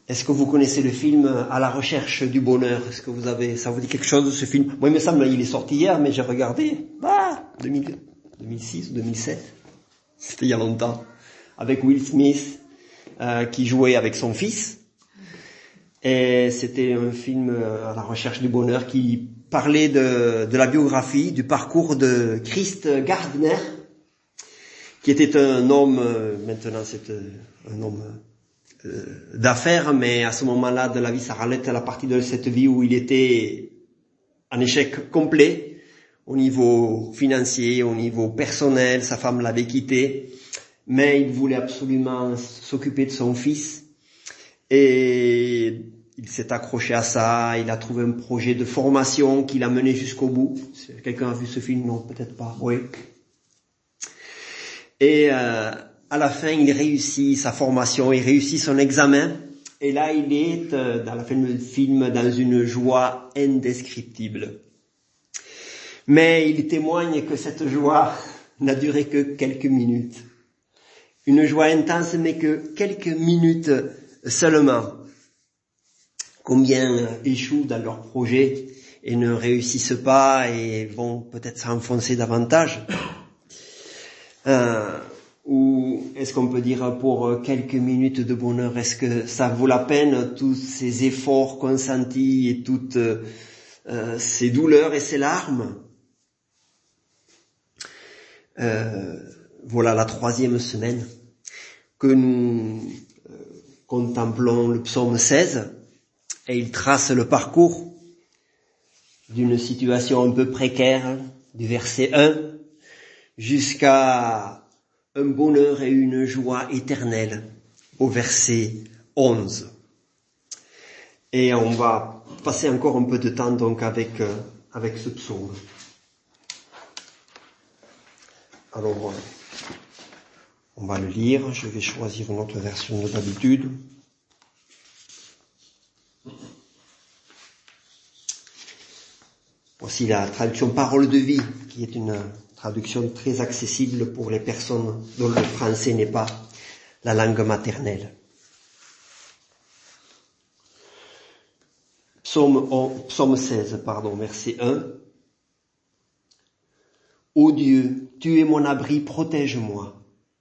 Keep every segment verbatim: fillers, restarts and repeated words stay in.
Est-ce que vous connaissez le film À la recherche du bonheur? Est-ce que vous avez, ça vous dit quelque chose, ce film? Moi, il me semble, il est sorti hier, mais j'ai regardé, bah, deux mille, deux mille six ou deux mille sept. C'était il y a longtemps. Avec Will Smith, euh, qui jouait avec son fils. Et c'était un film euh, à la recherche du bonheur qui parlait de, de la biographie, du parcours de Christ Gardner, qui était un homme, euh, maintenant c'est euh, un homme euh, d'affaires, mais à ce moment-là de la vie, ça relève à la partie de cette vie où il était en échec complet, au niveau financier, au niveau personnel, sa femme l'avait quitté, mais il voulait absolument s'occuper de son fils, et il s'est accroché à ça, il a trouvé un projet de formation qu'il a mené jusqu'au bout. Quelqu'un a vu ce film? Non, peut-être pas. Oui. Et euh, à la fin, il réussit sa formation, il réussit son examen. Et là, il est, euh, dans la fin du film, dans une joie indescriptible. Mais il témoigne que cette joie n'a duré que quelques minutes. Une joie intense, mais que quelques minutes seulement. Combien échouent dans leur projet et ne réussissent pas et vont peut-être s'enfoncer davantage. Euh, ou est-ce qu'on peut dire pour quelques minutes de bonheur, est-ce que ça vaut la peine tous ces efforts consentis et toutes euh, ces douleurs et ces larmes? euh, Voilà la troisième semaine que nous euh, contemplons le psaume seize. Et il trace le parcours d'une situation un peu précaire, du verset un, jusqu'à un bonheur et une joie éternelle, au verset onze. Et on va passer encore un peu de temps donc avec, euh, avec ce psaume. Alors, on va le lire, je vais choisir une autre version de d'habitude. Voici la traduction Parole de vie, qui est une traduction très accessible pour les personnes dont le français n'est pas la langue maternelle. Psaume, psaume seize, pardon, verset un. Ô Dieu, tu es mon abri, protège-moi.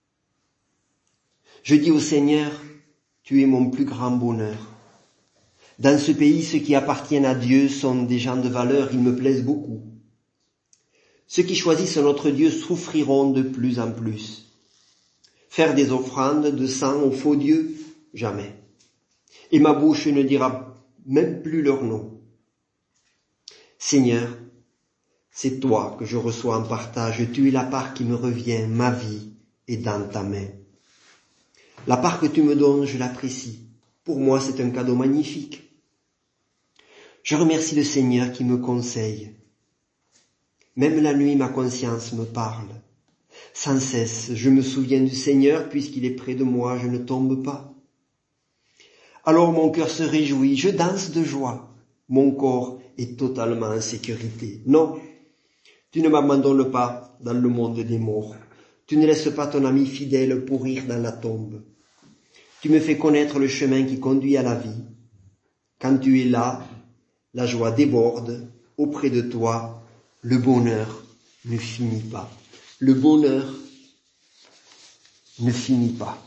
Je dis au Seigneur, tu es mon plus grand bonheur. Dans ce pays, ceux qui appartiennent à Dieu sont des gens de valeur, ils me plaisent beaucoup. Ceux qui choisissent notre Dieu souffriront de plus en plus. Faire des offrandes de sang aux faux dieux, jamais. Et ma bouche ne dira même plus leur nom. Seigneur, c'est toi que je reçois en partage, tu es la part qui me revient, ma vie est dans ta main. La part que tu me donnes, je l'apprécie. Pour moi, c'est un cadeau magnifique. Je remercie le Seigneur qui me conseille. Même la nuit, ma conscience me parle. Sans cesse, je me souviens du Seigneur, puisqu'il est près de moi, je ne tombe pas. Alors mon cœur se réjouit, je danse de joie. Mon corps est totalement en sécurité. Non, tu ne m'abandonnes pas dans le monde des morts. Tu ne laisses pas ton ami fidèle pourrir dans la tombe. Tu me fais connaître le chemin qui conduit à la vie. Quand tu es là, la joie déborde. Auprès de toi, le bonheur ne finit pas. Le bonheur ne finit pas.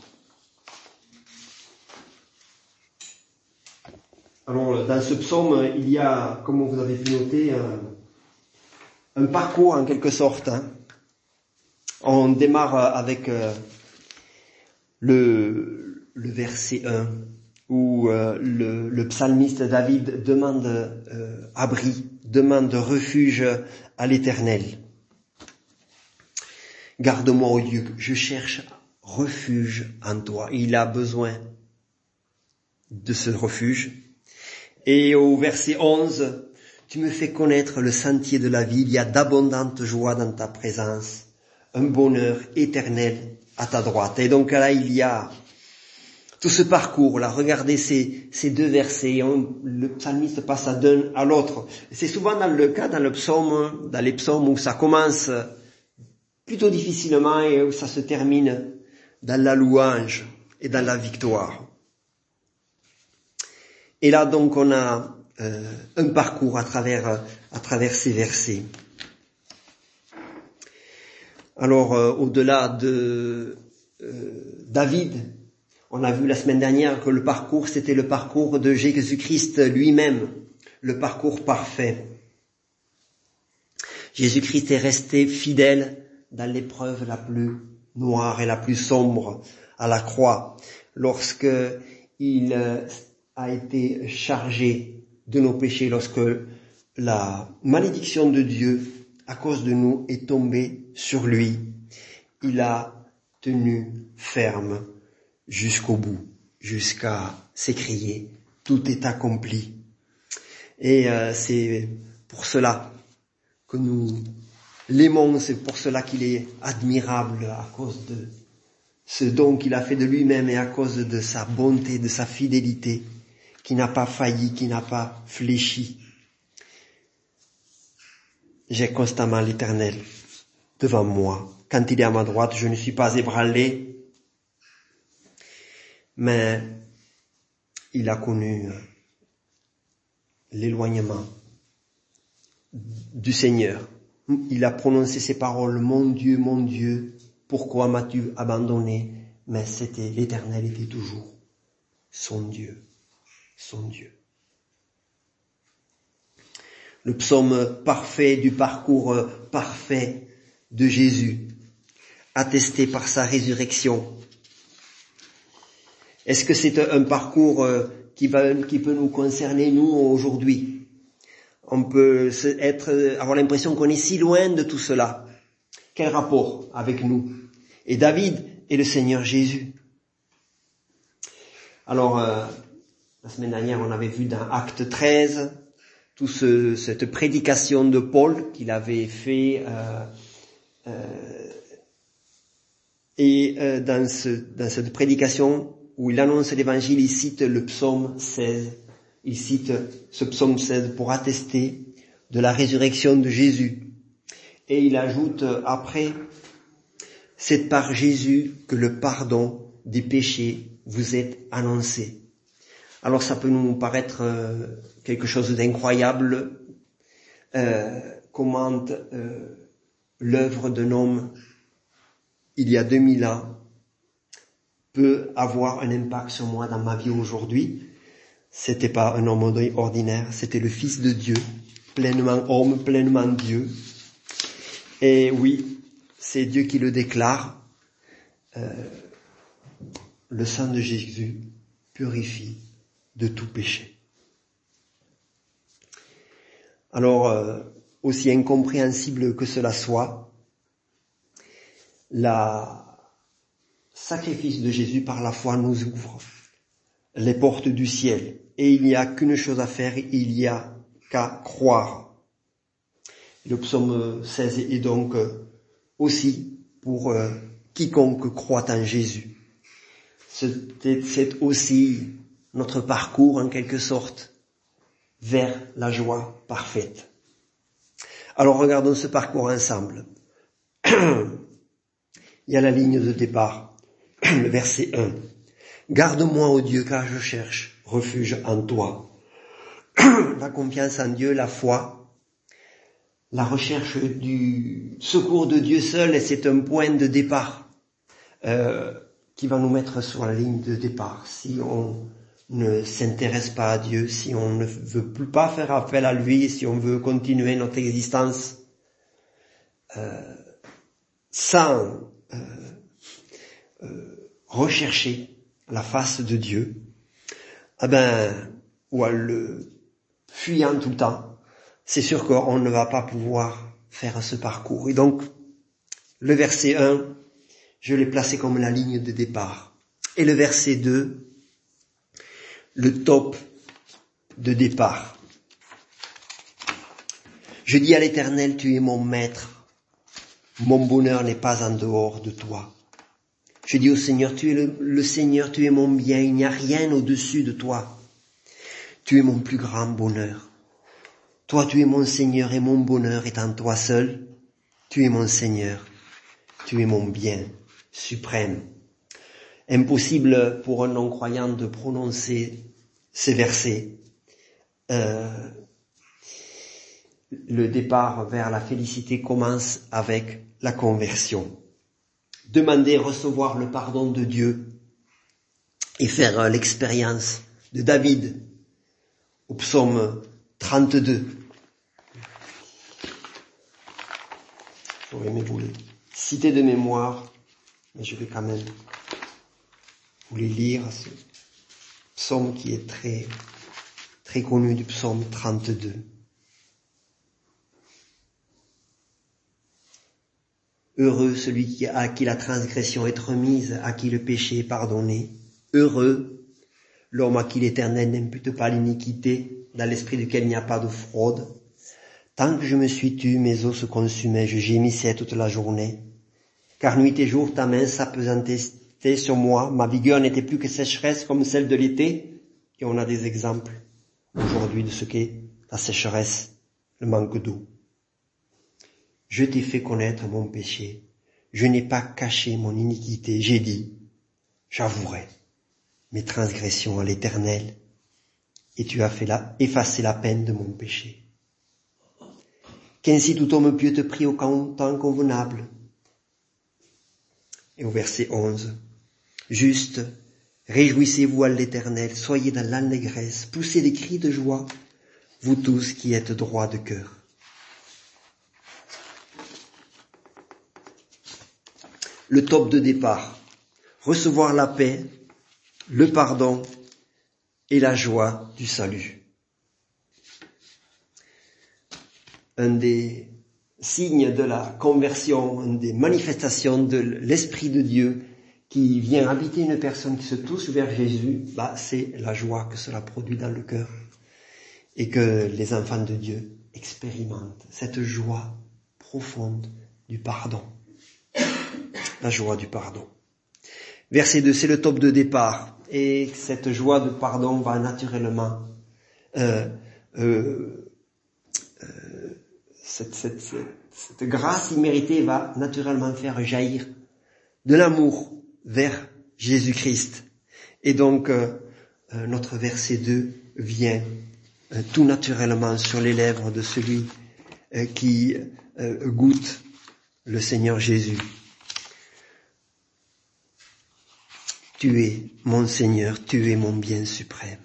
Alors, dans ce psaume, il y a, comme vous avez pu noter, un, un parcours en quelque sorte. Hein. On démarre avec euh, le, le verset un, où euh, le, le psalmiste David demande euh, abri, demande refuge à l'Éternel. Garde-moi, ô Dieu, je cherche refuge en toi. Il a besoin de ce refuge. Et au verset onze, tu me fais connaître le sentier de la vie, il y a d'abondantes joies dans ta présence, un bonheur éternel à ta droite. Et donc là, il y a tout ce parcours-là. Regardez ces, ces deux versets, on, le psalmiste passe d'un à l'autre. C'est souvent dans le cas, dans le psaume, dans les psaumes où ça commence plutôt difficilement et où ça se termine dans la louange et dans la victoire. Et là donc on a euh, un parcours à travers à travers ces versets. Alors euh, au-delà de euh, David, on a vu la semaine dernière que le parcours c'était le parcours de Jésus-Christ lui-même, le parcours parfait. Jésus-Christ est resté fidèle dans l'épreuve la plus noire et la plus sombre à la croix, lorsque il a été chargé de nos péchés, lorsque la malédiction de Dieu à cause de nous est tombée sur lui. Il a tenu ferme jusqu'au bout, jusqu'à s'écrier « Tout est accompli ». Et euh, c'est pour cela que nous l'aimons, c'est pour cela qu'il est admirable à cause de ce don qu'il a fait de lui-même et à cause de sa bonté, de sa fidélité, qui n'a pas failli, qui n'a pas fléchi. J'ai constamment l'Éternel devant moi. Quand il est à ma droite, je ne suis pas ébranlé, mais il a connu l'éloignement du Seigneur. Il a prononcé ces paroles, « Mon Dieu, mon Dieu, pourquoi m'as-tu abandonné ?» Mais c'était, l'Éternel était toujours son Dieu, son Dieu. Le psaume parfait du parcours parfait de Jésus, attesté par sa résurrection. Est-ce que c'est un parcours qui va, qui peut nous concerner, nous, aujourd'hui? On peut être, avoir l'impression qu'on est si loin de tout cela. Quel rapport avec nous? Et David et le Seigneur Jésus. Alors, euh, la semaine dernière, on avait vu dans Acte treize, toute ce, cette prédication de Paul qu'il avait fait, euh, euh, et euh, dans, ce, dans cette prédication où il annonce l'évangile, il cite le psaume seize. Il cite ce psaume seize pour attester de la résurrection de Jésus. Et il ajoute après, « C'est par Jésus que le pardon des péchés vous est annoncé. » Alors ça peut nous paraître euh, quelque chose d'incroyable, euh, comment euh, l'œuvre d'un homme il y a deux mille ans peut avoir un impact sur moi dans ma vie aujourd'hui. C'était pas un homme ordinaire, c'était le Fils de Dieu, pleinement homme, pleinement Dieu. Et oui, c'est Dieu qui le déclare. Euh, le sang de Jésus purifie de tout péché. Alors, euh, aussi incompréhensible que cela soit, le sacrifice de Jésus par la foi nous ouvre les portes du ciel. Et il n'y a qu'une chose à faire, il n'y a qu'à croire. Le psaume seize est donc aussi pour euh, quiconque croit en Jésus. C'est, c'est aussi notre parcours en quelque sorte vers la joie parfaite. Alors regardons ce parcours ensemble. Il y a la ligne de départ, le verset un. « Garde-moi, ô Dieu, car je cherche refuge en toi. » La confiance en Dieu, la foi, la recherche du secours de Dieu seul, et c'est un point de départ euh, qui va nous mettre sur la ligne de départ. Si on ne s'intéresse pas à Dieu, si on ne veut plus pas faire appel à lui, si on veut continuer notre existence euh, sans euh, euh, rechercher la face de Dieu, eh ben, ou à le fuyant tout le temps, c'est sûr qu'on ne va pas pouvoir faire ce parcours. Et donc, le verset un, je l'ai placé comme la ligne de départ. Et le verset deux, le top de départ. Je dis à l'Éternel, tu es mon maître. Mon bonheur n'est pas en dehors de toi. Je dis au Seigneur, tu es le, le Seigneur, tu es mon bien, il n'y a rien au-dessus de toi. Tu es mon plus grand bonheur. Toi, tu es mon Seigneur et mon bonheur est en toi seul. Tu es mon Seigneur, tu es mon bien suprême. Impossible pour un non-croyant de prononcer ces versets, euh, le départ vers la félicité commence avec la conversion. Demander, recevoir le pardon de Dieu et faire l'expérience de David au psaume trente-deux. J'aurais aimé vous les citer de mémoire, mais je vais quand même vous les lire, ce psaume qui est très, très connu du psaume trente-deux. Heureux celui qui, à qui la transgression est remise, à qui le péché est pardonné. Heureux l'homme à qui l'Éternel n'impute pas l'iniquité, dans l'esprit duquel il n'y a pas de fraude. Tant que je me suis tu, mes os se consumaient, je gémissais toute la journée. Car nuit et jour, ta main s'apesantait sur moi, ma vigueur n'était plus que sécheresse comme celle de l'été. Et on a des exemples aujourd'hui de ce qu'est la sécheresse, le manque d'eau. Je t'ai fait connaître mon péché, je n'ai pas caché mon iniquité, j'ai dit, j'avouerai mes transgressions à l'Éternel, et tu as fait la, effacé la peine de mon péché. Qu'ainsi tout homme pieux te prie au temps convenable. Et au verset onze, juste, réjouissez-vous à l'Éternel, soyez dans l'allégresse, poussez des cris de joie, vous tous qui êtes droits de cœur. Le top de départ, recevoir la paix, le pardon et la joie du salut. Un des signes de la conversion, une des manifestations de l'Esprit de Dieu qui vient habiter une personne qui se touche vers Jésus, bah, c'est la joie que cela produit dans le cœur et que les enfants de Dieu expérimentent cette joie profonde du pardon. La joie du pardon. Verset deux, c'est le top de départ. Et cette joie de pardon va naturellement, euh, euh, euh, cette, cette, cette, cette grâce imméritée va naturellement faire jaillir de l'amour vers Jésus-Christ. Et donc, euh, euh, notre verset deux vient euh, tout naturellement sur les lèvres de celui euh, qui euh, goûte le Seigneur Jésus. Tu es mon Seigneur, tu es mon bien suprême.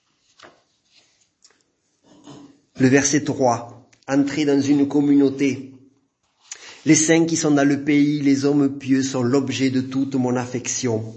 Le verset trois, entrer dans une communauté. Les saints qui sont dans le pays, les hommes pieux sont l'objet de toute mon affection.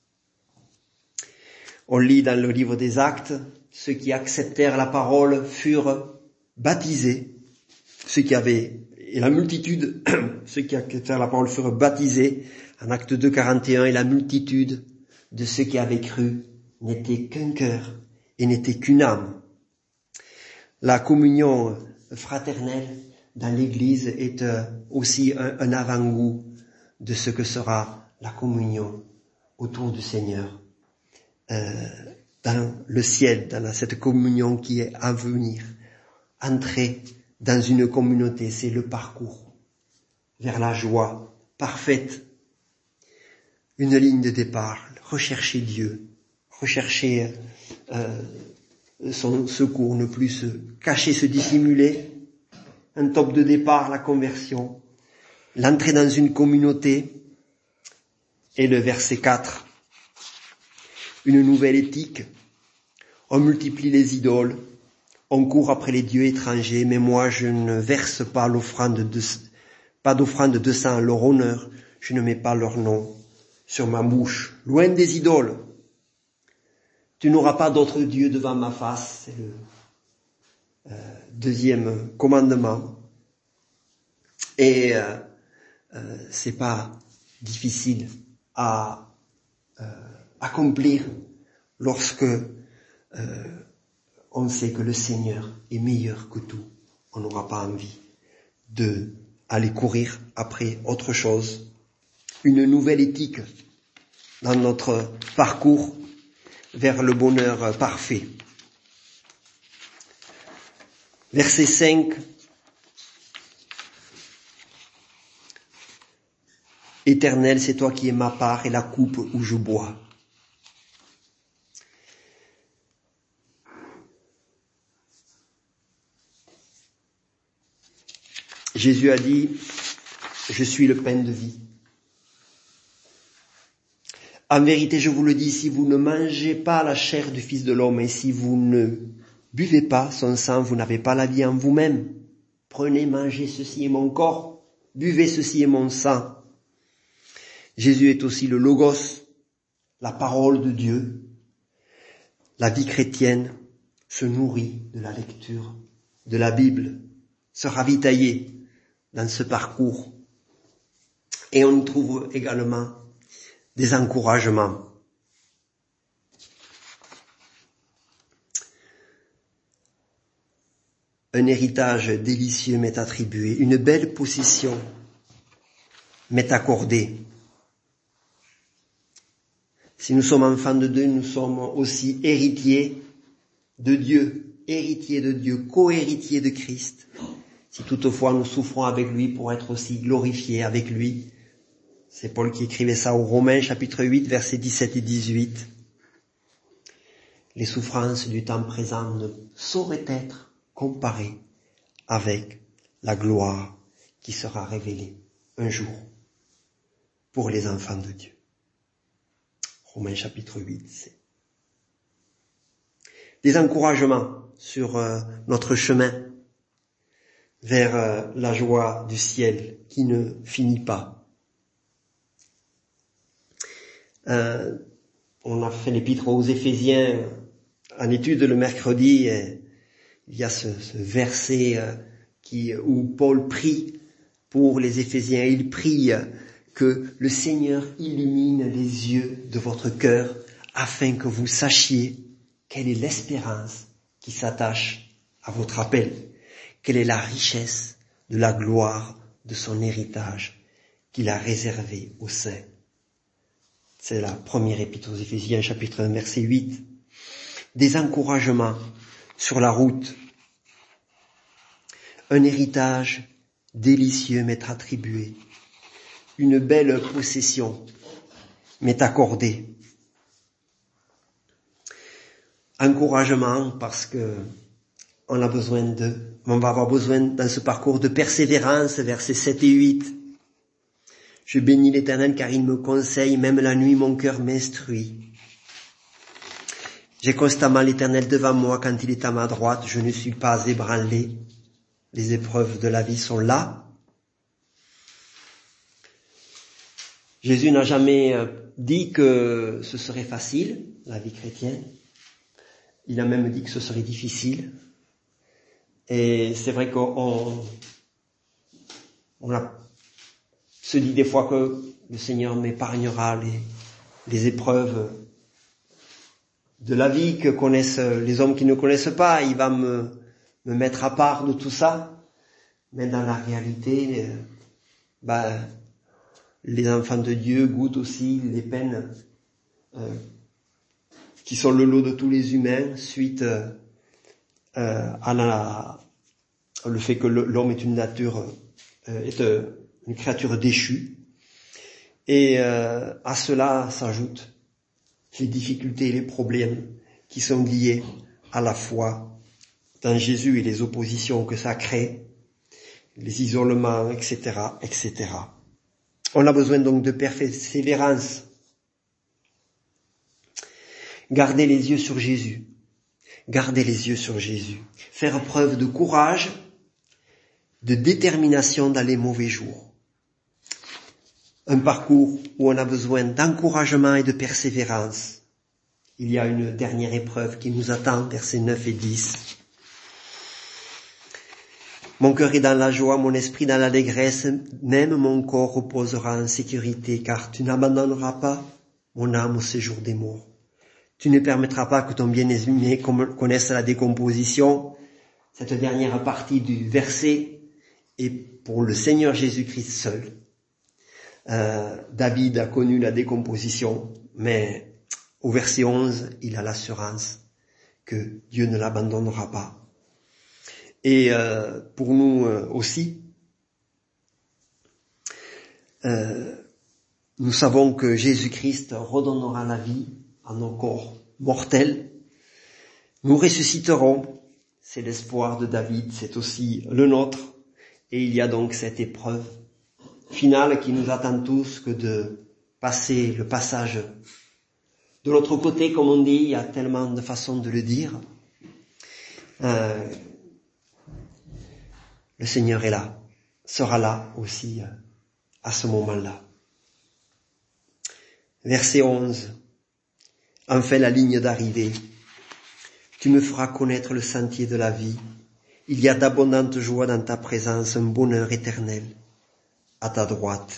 On lit dans le livre des Actes, ceux qui acceptèrent la parole furent baptisés. Ceux qui avaient, et la multitude, ceux qui acceptèrent la parole furent baptisés. En Acte deux, quarante et un, et la multitude de ceux qui avaient cru n'était qu'un cœur et n'était qu'une âme. La communion fraternelle dans l'Église est aussi un, un avant-goût de ce que sera la communion autour du Seigneur, euh, dans le ciel, dans cette communion qui est à venir. Entrer dans une communauté, c'est le parcours vers la joie parfaite. Une ligne de départ, rechercher Dieu, rechercher euh, son secours, ne plus se cacher, se dissimuler. Un top de départ, la conversion, l'entrée dans une communauté. Et le verset quatre, une nouvelle éthique. On multiplie les idoles, on court après les dieux étrangers, mais moi je ne verse pas l'offrande de, pas d'offrande de sang à leur honneur, je ne mets pas leur nom sur ma bouche, loin des idoles. Tu n'auras pas d'autre Dieu devant ma face, c'est le euh, deuxième commandement. Et euh, euh, c'est pas difficile à euh, accomplir lorsque euh, on sait que le Seigneur est meilleur que tout. On n'aura pas envie de aller courir après autre chose. Une nouvelle éthique dans notre parcours vers le bonheur parfait. Verset cinq. Éternel, c'est toi qui es ma part et la coupe où je bois. Jésus a dit, je suis le pain de vie. En vérité, je vous le dis, si vous ne mangez pas la chair du Fils de l'homme et si vous ne buvez pas son sang, vous n'avez pas la vie en vous-même. Prenez, mangez, ceci est mon corps, buvez, ceci est mon sang. Jésus est aussi le Logos, la parole de Dieu. La vie chrétienne se nourrit de la lecture de la Bible, se ravitailler dans ce parcours. Et on trouve également des encouragements. Un héritage délicieux m'est attribué, une belle possession m'est accordée. Si nous sommes enfants de Dieu, nous sommes aussi héritiers de Dieu, héritiers de Dieu, co-héritiers de Christ. Si toutefois nous souffrons avec lui pour être aussi glorifiés avec lui, c'est Paul qui écrivait ça aux Romains, chapitre huit, versets dix-sept et dix-huit. Les souffrances du temps présent ne sauraient être comparées avec la gloire qui sera révélée un jour pour les enfants de Dieu. Romains chapitre huit, c'est des encouragements sur euh, notre chemin vers euh, la joie du ciel qui ne finit pas. Euh, on a fait l'épître aux Éphésiens en étude le mercredi, et il y a ce, ce verset euh, qui, où Paul prie pour les Éphésiens. Il prie que le Seigneur illumine les yeux de votre cœur afin que vous sachiez quelle est l'espérance qui s'attache à votre appel, quelle est la richesse de la gloire de son héritage qu'il a réservé aux saints. C'est la première épître aux Éphésiens, chapitre un, verset huit. Des encouragements sur la route. Un héritage délicieux m'est attribué. Une belle possession m'est accordée. Encouragement parce que on a besoin de, on va avoir besoin dans ce parcours de persévérance, versets sept et huit. Je bénis l'Éternel car il me conseille, même la nuit mon cœur m'instruit. J'ai constamment l'Éternel devant moi, quand il est à ma droite, je ne suis pas ébranlé. Les épreuves de la vie sont là. Jésus n'a jamais dit que ce serait facile, la vie chrétienne. Il a même dit que ce serait difficile. Et c'est vrai qu'on on a, se dit des fois que le Seigneur m'épargnera les, les épreuves de la vie que connaissent les hommes qui ne connaissent pas. Il va me, me mettre à part de tout ça. Mais dans la réalité, bah, les enfants de Dieu goûtent aussi les peines euh, qui sont le lot de tous les humains suite euh, à la, le fait que l'homme est une nature, euh, est une créature déchue. Et euh, à cela s'ajoutent les difficultés et les problèmes qui sont liés à la foi dans Jésus et les oppositions que ça crée, les isolements, et cetera, et cetera. On a besoin donc de persévérance. Gardez les yeux sur Jésus. Gardez les yeux sur Jésus. Faire preuve de courage, de détermination dans les mauvais jours. Un parcours où on a besoin d'encouragement et de persévérance. Il y a une dernière épreuve qui nous attend, versets neuf et dix. Mon cœur est dans la joie, mon esprit dans l'allégresse, même mon corps reposera en sécurité, car tu n'abandonneras pas mon âme au séjour des morts. Tu ne permettras pas que ton bien-aimé connaisse la décomposition. Cette dernière partie du verset est pour le Seigneur Jésus-Christ seul. Euh, David a connu la décomposition, mais au verset onze, il a l'assurance que Dieu ne l'abandonnera pas. Et euh, pour nous euh, aussi, euh, nous savons que Jésus-Christ redonnera la vie à nos corps mortels. Nous ressusciterons, c'est l'espoir de David, c'est aussi le nôtre. Et il y a donc cette épreuve finale qui nous attend tous que de passer le passage de l'autre côté, comme on dit. Il y a tellement de façons de le dire. Euh, le Seigneur est là, sera là aussi euh, à ce moment-là. Verset onze. Enfin la ligne d'arrivée. Tu me feras connaître le sentier de la vie. Il y a d'abondantes joies dans ta présence, un bonheur éternel à ta droite.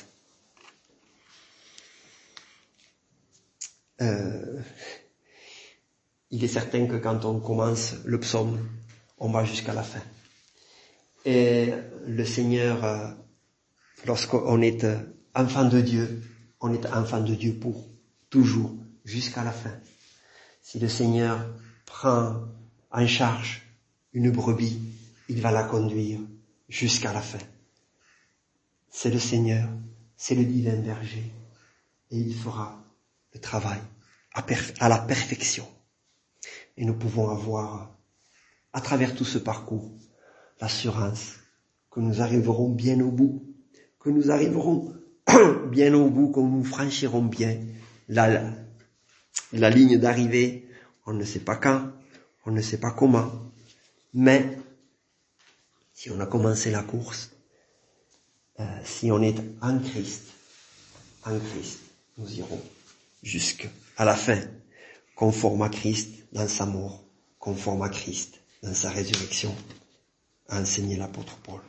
Euh, il est certain que quand on commence le psaume, on va jusqu'à la fin. Et le Seigneur, euh, lorsqu'on est euh, enfant de Dieu, on est enfant de Dieu pour toujours, jusqu'à la fin. Si le Seigneur prend en charge une brebis, il va la conduire jusqu'à la fin. C'est le Seigneur, c'est le divin berger, et il fera le travail à, perf- à la perfection. Et nous pouvons avoir, à travers tout ce parcours, l'assurance que nous arriverons bien au bout, que nous arriverons bien au bout, que nous franchirons bien la, la ligne d'arrivée. On ne sait pas quand, on ne sait pas comment, mais si on a commencé la course, euh, si on est en Christ, en Christ, nous irons jusqu'à la fin, conforme à Christ dans sa mort, conforme à Christ dans sa résurrection, a enseigné l'apôtre Paul.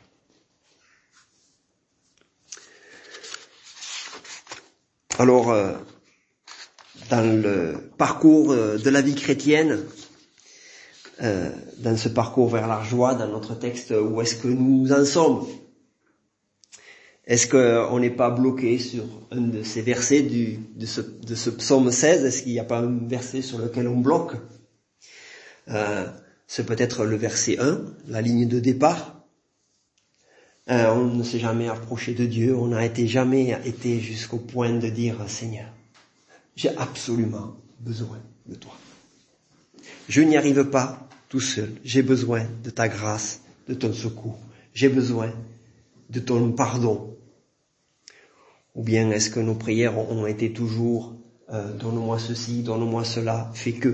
Alors, euh, dans le parcours de la vie chrétienne, euh, dans ce parcours vers la joie, dans notre texte, où est-ce que nous en sommes? Est-ce qu'on n'est pas bloqué sur un de ces versets du, de, ce, de ce psaume seize? Est-ce qu'il n'y a pas un verset sur lequel on bloque? euh, C'est peut-être le verset un, la ligne de départ. Euh, on ne s'est jamais approché de Dieu, on n'a été jamais été jusqu'au point de dire « Seigneur, j'ai absolument besoin de toi. Je n'y arrive pas tout seul, j'ai besoin de ta grâce, de ton secours, j'ai besoin de ton pardon. » Ou bien est-ce que nos prières ont été toujours euh, « Donne-moi ceci, donne-moi cela, fais que ».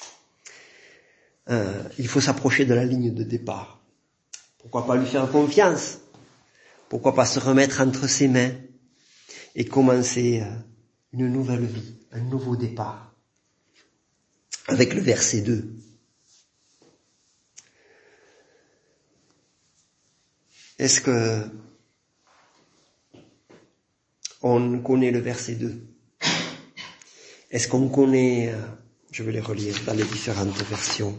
Euh, il faut s'approcher de la ligne de départ. Pourquoi pas lui faire confiance? Pourquoi pas se remettre entre ses mains et commencer euh, une nouvelle vie, un nouveau départ? Avec le verset deux. Est-ce que on connaît le verset deux? Est-ce qu'on connaît, euh, je vais les relire dans les différentes versions.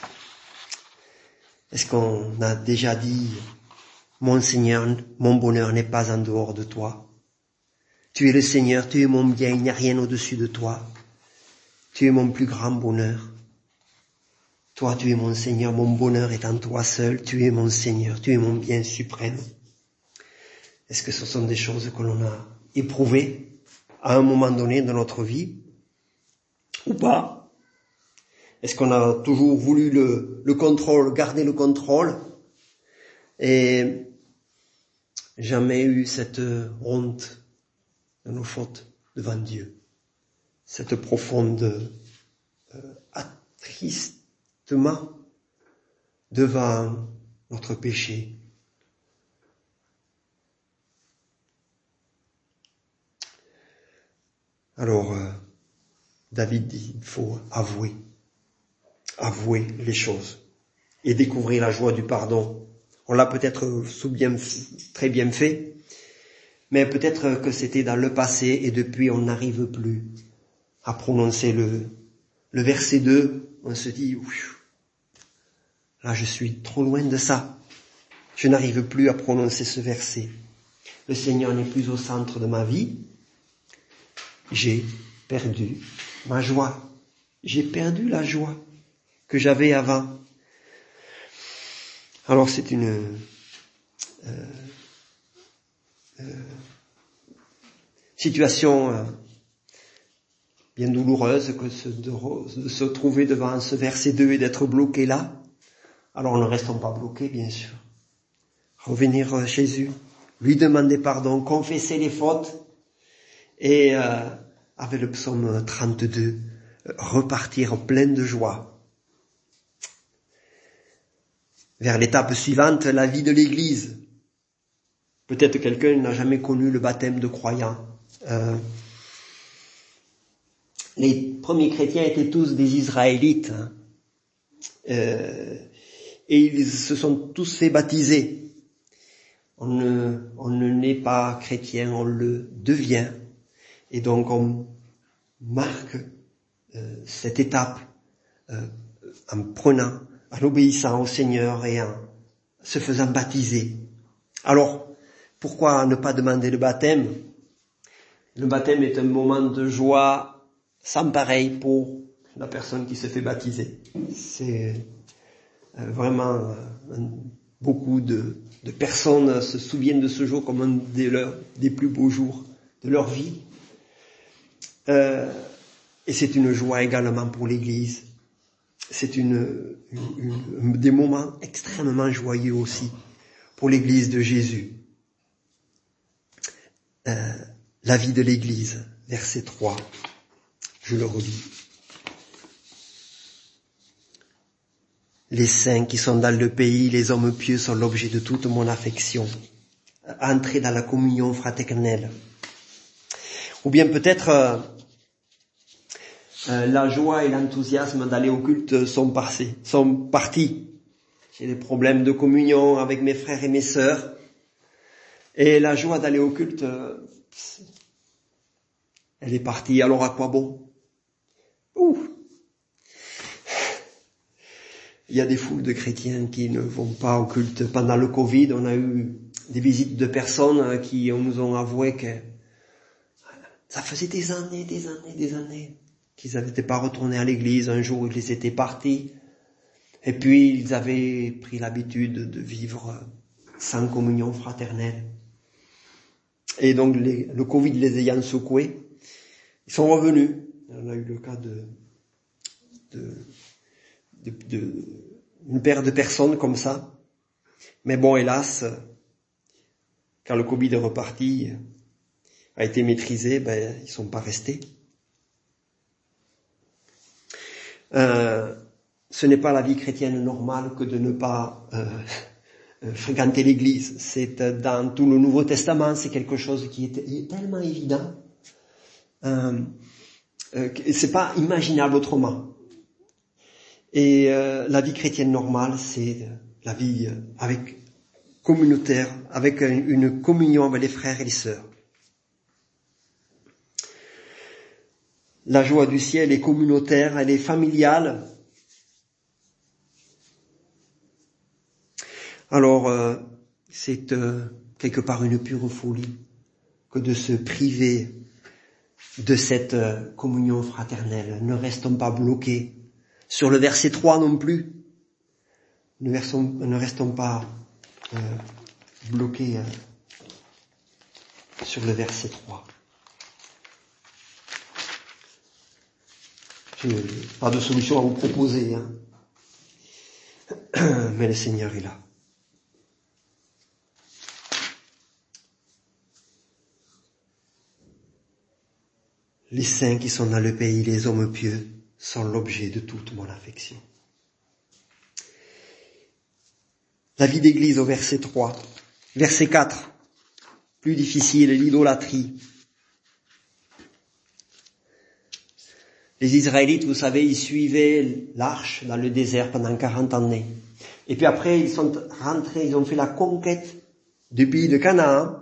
Est-ce qu'on a déjà dit « Mon Seigneur, mon bonheur n'est pas en dehors de toi. Tu es le Seigneur, tu es mon bien, il n'y a rien au-dessus de toi. Tu es mon plus grand bonheur. Toi, tu es mon Seigneur, mon bonheur est en toi seul. Tu es mon Seigneur, tu es mon bien suprême. » Est-ce que ce sont des choses que l'on a éprouvées à un moment donné de notre vie ou pas? Est-ce qu'on a toujours voulu le, le contrôle, garder le contrôle et jamais eu cette honte de nos fautes devant Dieu, cette profonde euh, attristement devant notre péché? Alors, euh, David dit, il faut avouer, avouer les choses et découvrir la joie du pardon. On l'a peut-être sous bien, très bien fait, mais peut-être que c'était dans le passé et depuis on n'arrive plus à prononcer le, le verset deux. On se dit, ouf, là je suis trop loin de ça. Je n'arrive plus à prononcer ce verset. Le Seigneur n'est plus au centre de ma vie. J'ai perdu ma joie. J'ai perdu la joie que j'avais avant. Alors c'est une euh, euh, situation euh, bien douloureuse que ce, de, de se trouver devant ce verset deux et d'être bloqué là. Alors ne restons pas bloqués, bien sûr. revenir à Jésus, lui demander pardon, confesser les fautes, et euh, avec le psaume trente-deux, repartir plein de joie. Vers l'étape suivante, la vie de l'Église. Peut-être quelqu'un n'a jamais connu le baptême de croyant. Euh, les premiers chrétiens étaient tous des Israélites, hein. euh, et ils se sont tous fait baptiser. On ne, on ne naît pas chrétien, on le devient. Et donc on marque euh, cette étape euh, en prenant, en obéissant au Seigneur et en se faisant baptiser. Alors, pourquoi ne pas demander le baptême? Le baptême est un moment de joie sans pareil pour la personne qui se fait baptiser. C'est euh, vraiment euh, beaucoup de, de personnes se souviennent de ce jour comme un des, leurs, des plus beaux jours de leur vie. Euh, et c'est une joie également pour l'Église. C'est une, une, une, des moments extrêmement joyeux aussi pour l'Église de Jésus. Euh, la vie de l'Église, verset trois, je le relis. Les saints qui sont dans le pays, les hommes pieux sont l'objet de toute mon affection. Entrer dans la communion fraternelle. Ou bien peut-être euh, euh, la joie et l'enthousiasme d'aller au culte sont passés, sont partis. J'ai des problèmes de communion avec mes frères et mes sœurs. Et la joie d'aller au culte, euh, elle est partie. Alors à quoi bon? Ouh. Il y a des foules de chrétiens qui ne vont pas au culte. Pendant le Covid, on a eu des visites de personnes qui nous ont avoué que ça faisait des années, des années, des années qu'ils n'étaient pas retournés à l'église. Un jour, ils étaient partis. Et puis, ils avaient pris l'habitude de vivre sans communion fraternelle. Et donc, les, le Covid les ayant secoués, ils sont revenus. On a eu le cas de, de, de, de une paire de personnes comme ça. Mais bon, hélas, quand le Covid est reparti, a été maîtrisé, ben, ils sont pas restés. Euh, ce n'est pas la vie chrétienne normale que de ne pas euh, fréquenter l'église. C'est euh, dans tout le Nouveau Testament, c'est quelque chose qui est, est tellement évident. Euh, euh, c'est pas imaginable autrement. Et euh, la vie chrétienne normale, c'est la vie avec communautaire, avec une communion avec les frères et les sœurs. La joie du ciel est communautaire, elle est familiale. Alors, euh, c'est euh, quelque part une pure folie que de se priver de cette euh, communion fraternelle. Ne restons pas bloqués sur le verset trois non plus. Ne, versons, ne restons pas euh, bloqués euh, sur le verset trois. Je n'ai pas de solution à vous proposer, hein. Mais le Seigneur est là. Les saints qui sont dans le pays, les hommes pieux, sont l'objet de toute mon affection. La vie d'église au verset trois. Verset quatre. Plus difficile, l'idolâtrie. Les Israélites, vous savez, ils suivaient l'arche dans le désert pendant quarante années. Et puis après, ils sont rentrés, ils ont fait la conquête du pays de Canaan.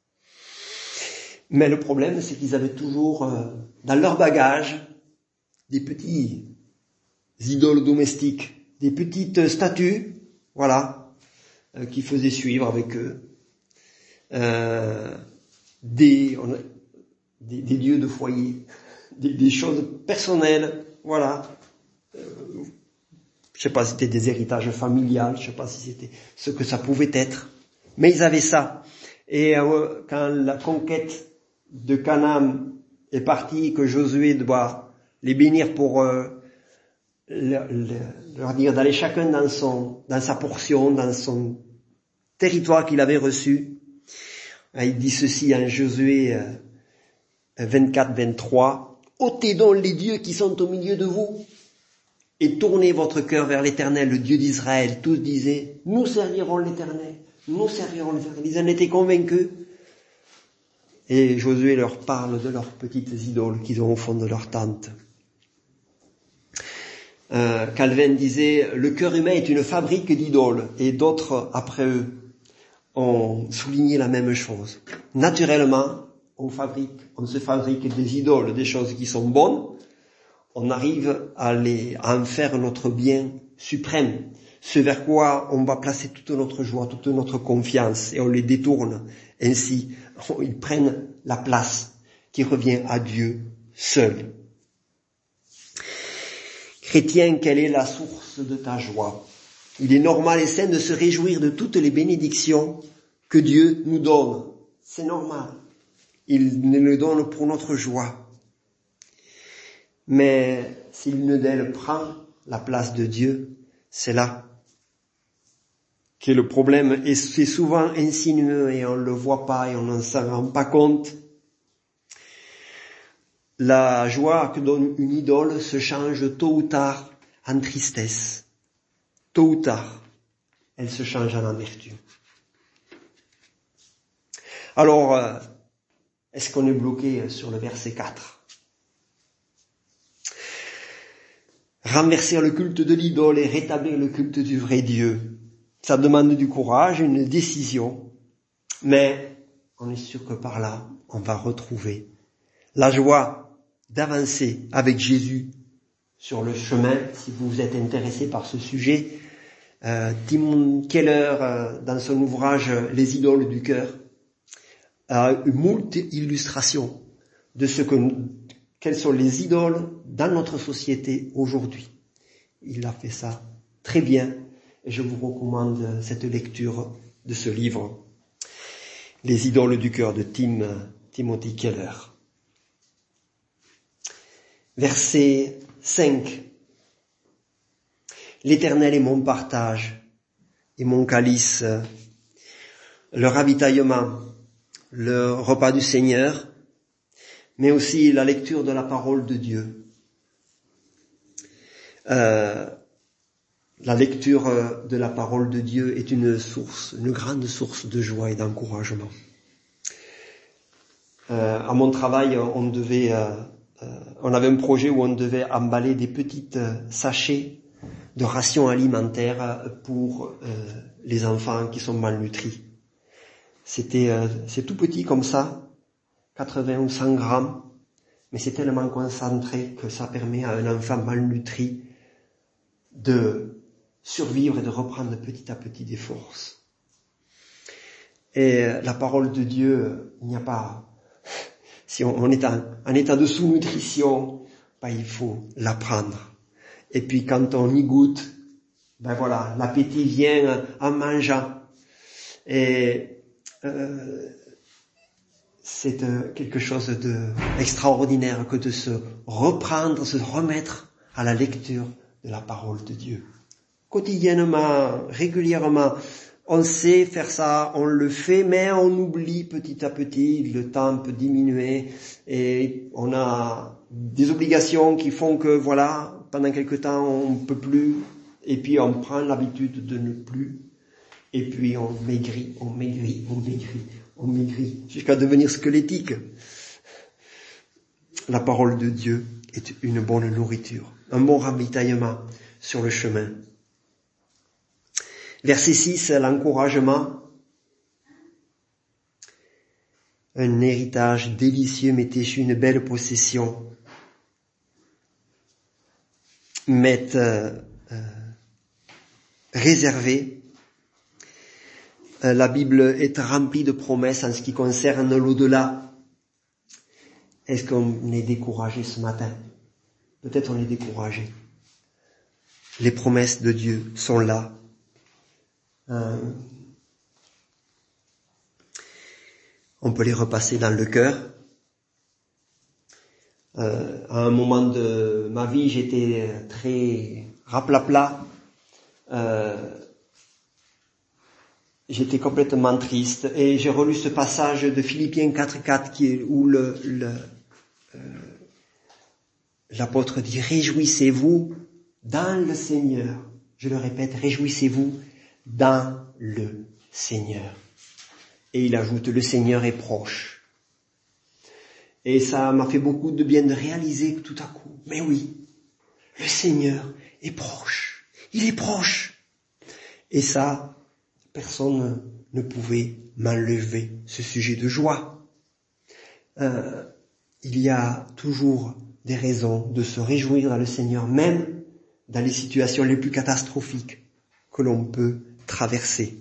Mais le problème, c'est qu'ils avaient toujours euh, dans leur bagage des petits idoles domestiques, des petites statues, voilà, euh, qui faisaient suivre avec eux euh, des, on a, des, des dieux de foyer. Des, des choses personnelles, voilà. Euh, je sais pas si c'était des héritages familiales, je sais pas si c'était ce que ça pouvait être, mais ils avaient ça. Et euh, quand la conquête de Canaan est partie, que Josué doit les bénir pour euh, le, le, leur dire d'aller chacun dans son, dans sa portion, dans son, territoire qu'il avait reçu. Il dit ceci en Josué vingt-quatre vingt-trois. Ôtez donc les dieux qui sont au milieu de vous et tournez votre cœur vers l'Éternel, le Dieu d'Israël. Tous disaient, nous servirons l'Éternel, nous servirons l'Éternel. Ils en étaient convaincus. Et Josué leur parle de leurs petites idoles qu'ils ont au fond de leur tente. Euh, Calvin disait, le cœur humain est une fabrique d'idoles, et d'autres, après eux, ont souligné la même chose. Naturellement, on fabrique, on se fabrique des idoles, des choses qui sont bonnes, on arrive à les, à en faire notre bien suprême, ce vers quoi on va placer toute notre joie, toute notre confiance, et on les détourne. Ainsi, ils prennent la place qui revient à Dieu seul. Chrétien, quelle est la source de ta joie? Il est normal et sain de se réjouir de toutes les bénédictions que Dieu nous donne. C'est normal. Il nous le donne pour notre joie. Mais si l'une d'elles prend la place de Dieu, c'est là qu'est le problème. Et c'est souvent insinué et on ne le voit pas et on ne s'en rend pas compte. La joie que donne une idole se change tôt ou tard en tristesse. Tôt ou tard, elle se change en amertume. Alors, est-ce qu'on est bloqué sur le verset quatre? Renverser le culte de l'idole et rétablir le culte du vrai Dieu. Ça demande du courage, une décision, mais on est sûr que par là, on va retrouver la joie d'avancer avec Jésus sur le chemin. Si vous vous êtes intéressé par ce sujet, euh, Tim Keller, euh, dans son ouvrage « Les idoles du cœur », a eu moult illustrations de ce que, quelles sont les idoles dans notre société aujourd'hui. Il a fait ça très bien et je vous recommande cette lecture de ce livre « Les idoles du cœur » de Tim, Timothy Keller. Verset cinq. L'Éternel est mon partage et mon calice, le ravitaillement, le repas du Seigneur, mais aussi la lecture de la parole de Dieu. Euh, la lecture de la parole de Dieu est une source, une grande source de joie et d'encouragement. Euh, à mon travail, on devait... Euh, Euh, on avait un projet où on devait emballer des petites euh, sachets de rations alimentaires pour euh, les enfants qui sont malnutris. C'était, euh, c'est tout petit comme ça, quatre-vingts ou cent grammes, mais c'est tellement concentré que ça permet à un enfant malnutri de survivre et de reprendre petit à petit des forces. Et euh, la parole de Dieu, il n'y a pas... Si on est en, en état de sous-nutrition, ben il faut l'apprendre. Et puis quand on y goûte, ben voilà, l'appétit vient en mangeant. Et euh, c'est quelque chose de extraordinaire que de se reprendre, se remettre à la lecture de la parole de Dieu. Quotidiennement, régulièrement. On sait faire ça, on le fait, mais on oublie petit à petit, le temps peut diminuer et on a des obligations qui font que voilà, pendant quelque temps on ne peut plus et puis on prend l'habitude de ne plus et puis on maigrit, on maigrit, on maigrit, on maigrit jusqu'à devenir squelettique. La parole de Dieu est une bonne nourriture, un bon ravitaillement sur le chemin. Verset six, l'encouragement. Un héritage délicieux m'est échu, une belle possession. M'est euh, euh, réservé. Euh, la Bible est remplie de promesses en ce qui concerne l'au-delà. Est-ce qu'on est découragé ce matin? Peut-être on est découragé. Les promesses de Dieu sont là. Euh, on peut les repasser dans le cœur. Euh, à un moment de ma vie, j'étais très raplapla. Euh, j'étais complètement triste et j'ai relu ce passage de Philippiens quatre quatre qui est où le, le euh, l'apôtre dit réjouissez-vous dans le Seigneur. Je le répète, réjouissez-vous dans le Seigneur. Et il ajoute le Seigneur est proche. Et ça m'a fait beaucoup de bien de réaliser que tout à coup, mais oui, le Seigneur est proche. Il est proche. Et ça, personne ne pouvait m'enlever ce sujet de joie. Euh, il y a toujours des raisons de se réjouir dans le Seigneur, même dans les situations les plus catastrophiques que l'on peut traverser.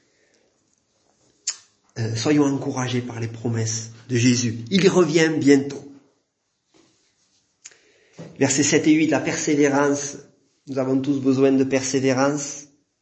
Euh, soyons encouragés par les promesses de Jésus. Il revient bientôt. Versets sept et huit, la persévérance. Nous avons tous besoin de persévérance.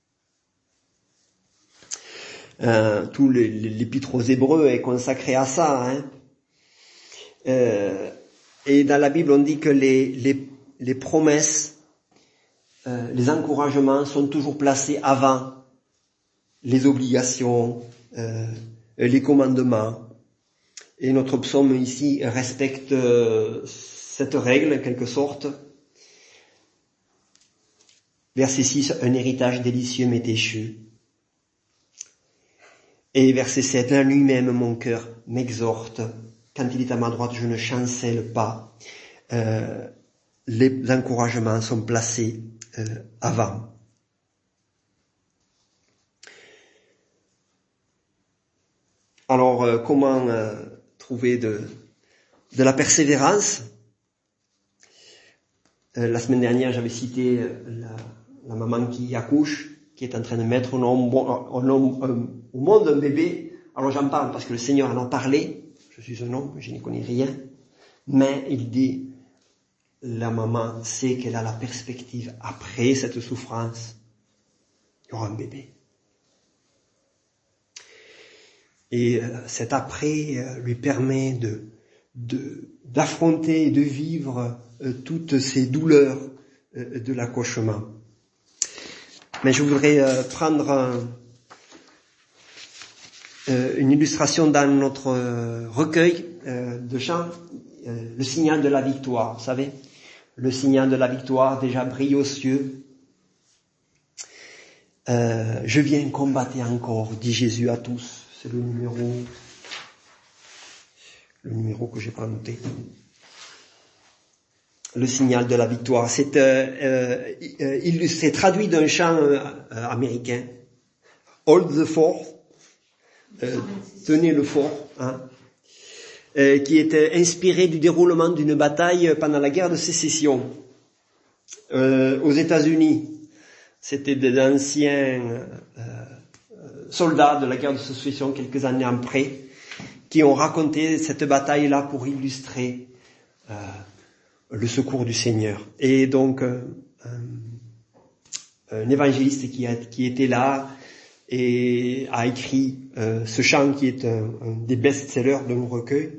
Euh, tout le, l'épître aux Hébreux est consacré à ça. Hein. Euh, et dans la Bible, on dit que les, les, les promesses, euh, les encouragements sont toujours placés avant les obligations, euh, les commandements. Et notre psaume ici respecte euh, cette règle en quelque sorte. Verset six, un héritage délicieux m'est échu. Et verset sept, en lui-même mon cœur m'exhorte. Quand il est à ma droite, je ne chancelle pas. Euh, les encouragements sont placés euh, avant. Alors, euh, comment euh, trouver de, de la persévérance? euh, La semaine dernière, j'avais cité la, la maman qui accouche, qui est en train de mettre au, nom, au, nom, euh, au monde un bébé. Alors j'en parle parce que le Seigneur en a parlé. Je suis un homme, je n'y connais rien. Mais il dit, la maman sait qu'elle a la perspective après cette souffrance. Il y aura un bébé. Et euh, cet après euh, lui permet de, de, d'affronter et de vivre euh, toutes ces douleurs euh, de l'accouchement. Mais je voudrais euh, prendre un, euh, une illustration dans notre euh, recueil euh, de chants, euh, le signal de la victoire, vous savez, le signal de la victoire déjà brille aux cieux. Euh, je viens combattre encore, dit Jésus à tous. C'est le numéro, le numéro que j'ai pas noté. Le signal de la victoire. C'est, euh, euh, il s'est traduit d'un chant euh, américain. Hold the fort. Euh, tenez le fort. Hein, euh, qui était inspiré du déroulement d'une bataille pendant la guerre de sécession euh, aux États-Unis. C'était des anciens euh, soldats de la guerre de sécession quelques années après qui ont raconté cette bataille-là pour illustrer euh, le secours du Seigneur. Et donc, euh, un, un évangéliste qui, a, qui était là et a écrit euh, ce chant qui est un, un des best-sellers de mon recueil.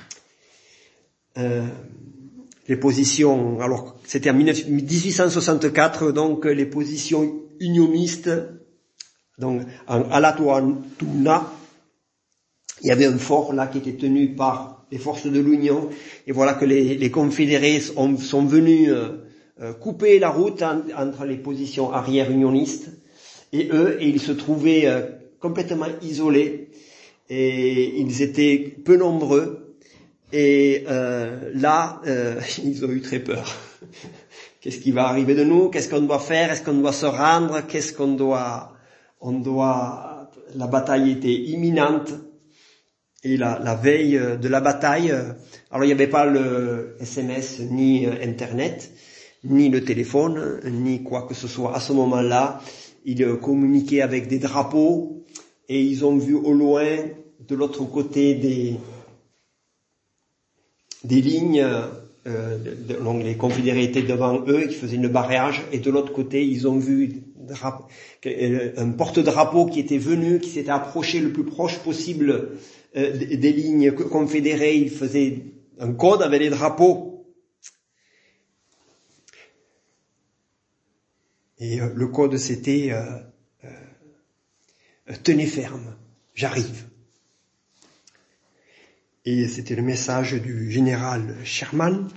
Euh, les positions, alors c'était en dix-huit cent soixante-quatre, donc les positions unionistes, donc en Alatoona, il y avait un fort là qui était tenu par les forces de l'Union, et voilà que les, les confédérés ont, sont venus euh, couper la route en, entre les positions arrière unionistes et eux, et ils se trouvaient euh, complètement isolés, et ils étaient peu nombreux, et euh, là, euh, ils ont eu très peur. Qu'est-ce qui va arriver de nous? Qu'est-ce qu'on doit faire? Est-ce qu'on doit se rendre? Qu'est-ce qu'on doit... On doit... La bataille était imminente. Et la, la veille de la bataille, alors il n'y avait pas le S M S, ni Internet, ni le téléphone, ni quoi que ce soit. À ce moment-là, ils communiquaient avec des drapeaux et ils ont vu au loin, de l'autre côté des, des lignes, euh, de, de, donc les confédérés étaient devant eux qui faisaient une barrage, et de l'autre côté, ils ont vu un porte-drapeau qui était venu, qui s'était approché le plus proche possible euh, des lignes confédérées. Il faisait un code avec les drapeaux. Et euh, le code, c'était euh, tenez ferme, j'arrive. Et c'était le message du général Sherman.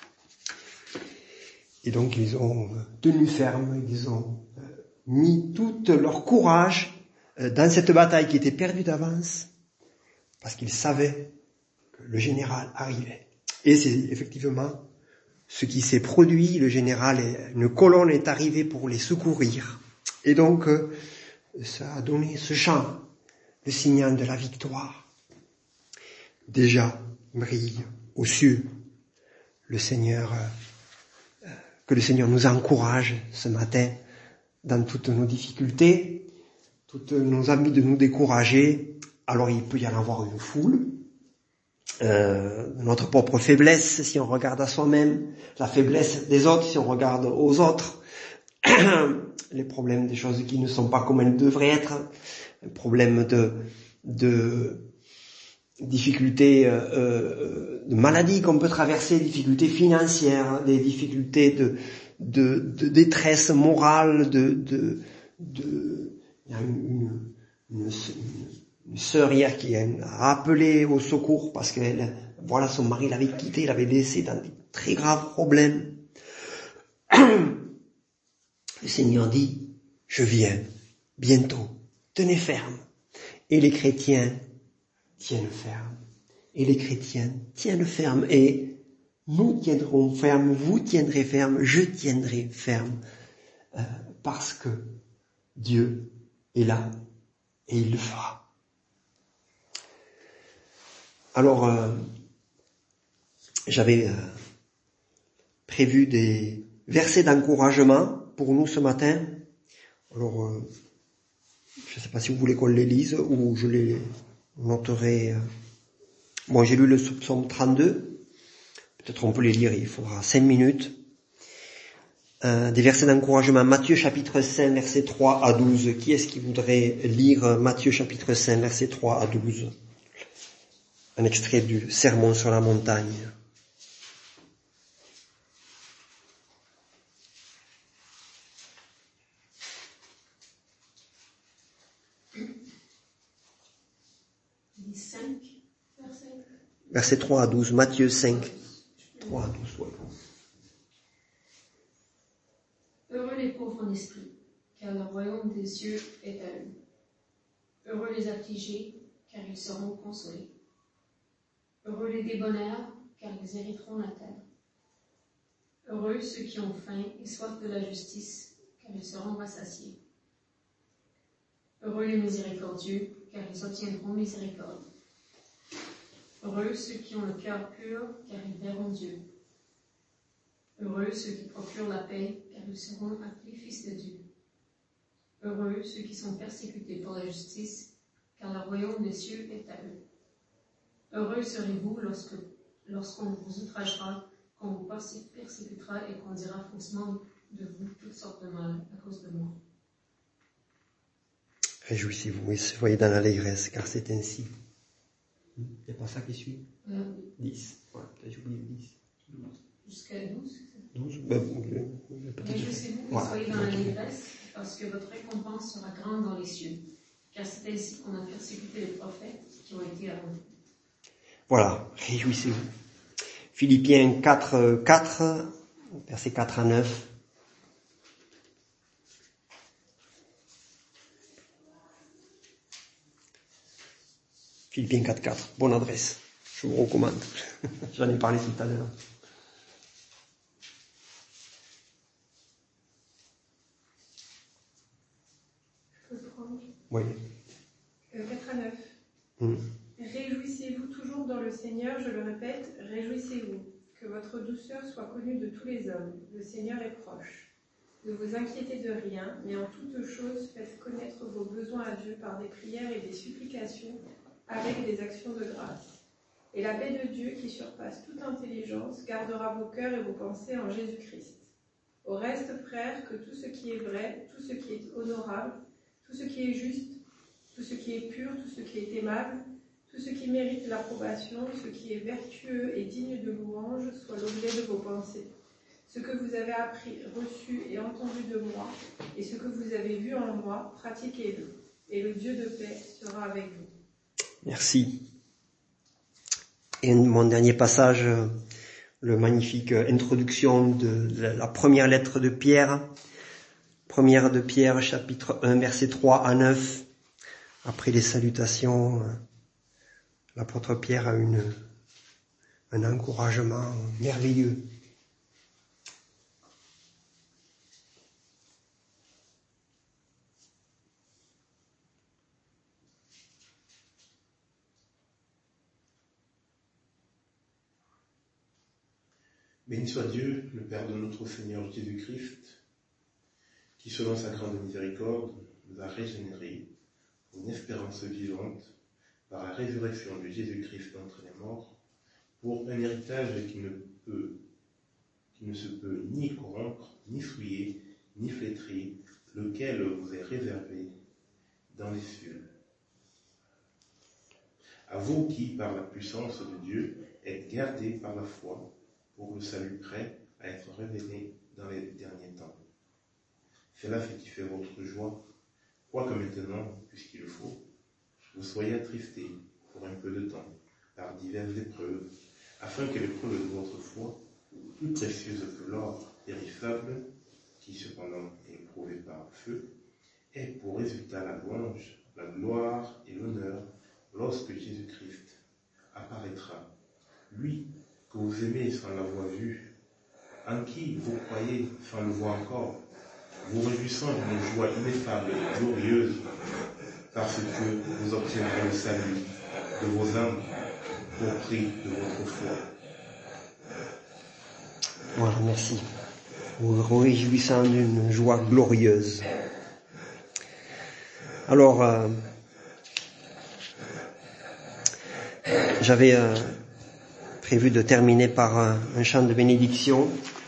Et donc ils ont tenu ferme, ils ont mis tout leur courage dans cette bataille qui était perdue d'avance, parce qu'ils savaient que le général arrivait. Et c'est effectivement ce qui s'est produit. Le général, une colonne est arrivée pour les secourir. Et donc, ça a donné ce chant, le signal de la victoire. Déjà brille aux cieux le Seigneur, euh, que le Seigneur nous encourage ce matin dans toutes nos difficultés, toutes nos envies de nous décourager. Alors il peut y en avoir une foule, euh, notre propre faiblesse si on regarde à soi-même, la faiblesse des autres si on regarde aux autres, les problèmes des choses qui ne sont pas comme elles devraient être, les problèmes de, de difficultés euh, de maladies qu'on peut traverser, difficultés financières, des difficultés de, de, de détresse morale, de, de, de il y a une, une, une, une sœur hier qui a appelé au secours parce qu'elle, voilà, son mari l'avait quitté, l'avait laissé dans des très graves problèmes. Le Seigneur dit, je viens bientôt, tenez ferme. Et les chrétiens tiennent ferme. Et les chrétiens tiennent ferme. Et nous tiendrons ferme, vous tiendrez ferme, je tiendrai ferme. Euh, parce que Dieu est là et il le fera. Alors, euh, j'avais euh, prévu des versets d'encouragement pour nous ce matin. Alors, euh, je ne sais pas si vous voulez qu'on les lise ou je les noterai. Euh... Bon, j'ai lu le psaume trente-deux. Peut-être on peut les lire, il faudra cinq minutes. Euh, des versets d'encouragement. Matthieu chapitre cinq, versets trois à douze. Qui est-ce qui voudrait lire Matthieu chapitre cinq, versets trois à douze? Un extrait du Sermon sur la montagne. Versets trois à douze, Matthieu cinq, trois à douze. Ouais. Heureux les pauvres en esprit, car le royaume des cieux est à eux. Heureux les affligés, car ils seront consolés. Heureux les débonnaires, car ils hériteront la terre. Heureux ceux qui ont faim et soif de la justice, car ils seront rassasiés. Heureux les miséricordieux, car ils obtiendront miséricorde. Heureux ceux qui ont le cœur pur, car ils verront Dieu. Heureux ceux qui procurent la paix, car ils seront appelés fils de Dieu. Heureux ceux qui sont persécutés pour la justice, car le royaume des cieux est à eux. Heureux serez-vous lorsque, lorsqu'on vous outragera, qu'on vous persécutera et qu'on dira faussement de vous toutes sortes de mal à cause de moi. Réjouissez-vous et soyez dans l'allégresse, car c'est ainsi. Il n'y a pas ça qui suit euh, dix. Ouais, j'ai oublié dix. Jusqu'à douze. douze ben, euh, Réjouissez-vous et voilà. soyez dans l'allégresse, parce que votre récompense sera grande dans les cieux. Car c'est ainsi qu'on a persécuté les prophètes qui ont été avant vous. Voilà, réjouissez-vous. Philippiens quatre, quatre, versets quatre à neuf. Philippiens quatre, quatre, bonne adresse, je vous recommande. J'en ai parlé tout à l'heure. Je peux prendre Oui. euh, quatre à neuf. Mmh. Réjouissez-vous toujours dans le Seigneur, je le répète, réjouissez-vous. Que votre douceur soit connue de tous les hommes. Le Seigneur est proche. Ne vous inquiétez de rien, mais en toute chose, faites connaître vos besoins à Dieu par des prières et des supplications avec des actions de grâce. Et la paix de Dieu, qui surpasse toute intelligence, gardera vos cœurs et vos pensées en Jésus-Christ. Au reste, frères, que tout ce qui est vrai, tout ce qui est honorable, tout ce qui est juste, tout ce qui est pur, tout ce qui est aimable, tout ce qui mérite l'approbation, ce qui est vertueux et digne de louange, soit l'objet de vos pensées. Ce que vous avez appris, reçu et entendu de moi, et ce que vous avez vu en moi, pratiquez-le. et le Dieu de paix sera avec vous. Merci. Et mon dernier passage, le magnifique introduction de la première lettre de Pierre, première de Pierre, chapitre un, versets trois à neuf. Après les salutations, l'apôtre Pierre a une, un encouragement merveilleux. Béni soit Dieu, le Père de notre Seigneur Jésus-Christ, qui selon sa grande miséricorde nous a régénérés pour une espérance vivante par la résurrection de Jésus-Christ d'entre les morts, pour un héritage qui ne peut, qui ne se peut ni corrompre, ni souiller, ni flétrir, lequel vous est réservé dans les cieux. À vous qui, par la puissance de Dieu, êtes gardés par la foi pour le salut prêt à être révélé dans les derniers temps. C'est là ce qui fait votre joie, quoique maintenant, puisqu'il le faut, vous soyez attristés pour un peu de temps par diverses épreuves, afin que l'épreuve de votre foi, plus précieuse que l'or périssable, qui cependant est éprouvé par le feu, ait pour résultat la louange, la gloire et l'honneur lorsque Jésus-Christ apparaîtra. Lui que vous aimez sans l'avoir vu, en qui vous croyez sans le voir encore, vous réjouissant d'une joie ineffable et glorieuse, parce que vous obtiendrez le salut de vos âmes au prix de votre foi. Voilà, merci. Vous vous réjouissant d'une joie glorieuse. Alors, euh, j'avais euh, prévu de terminer par un, un chant de bénédiction.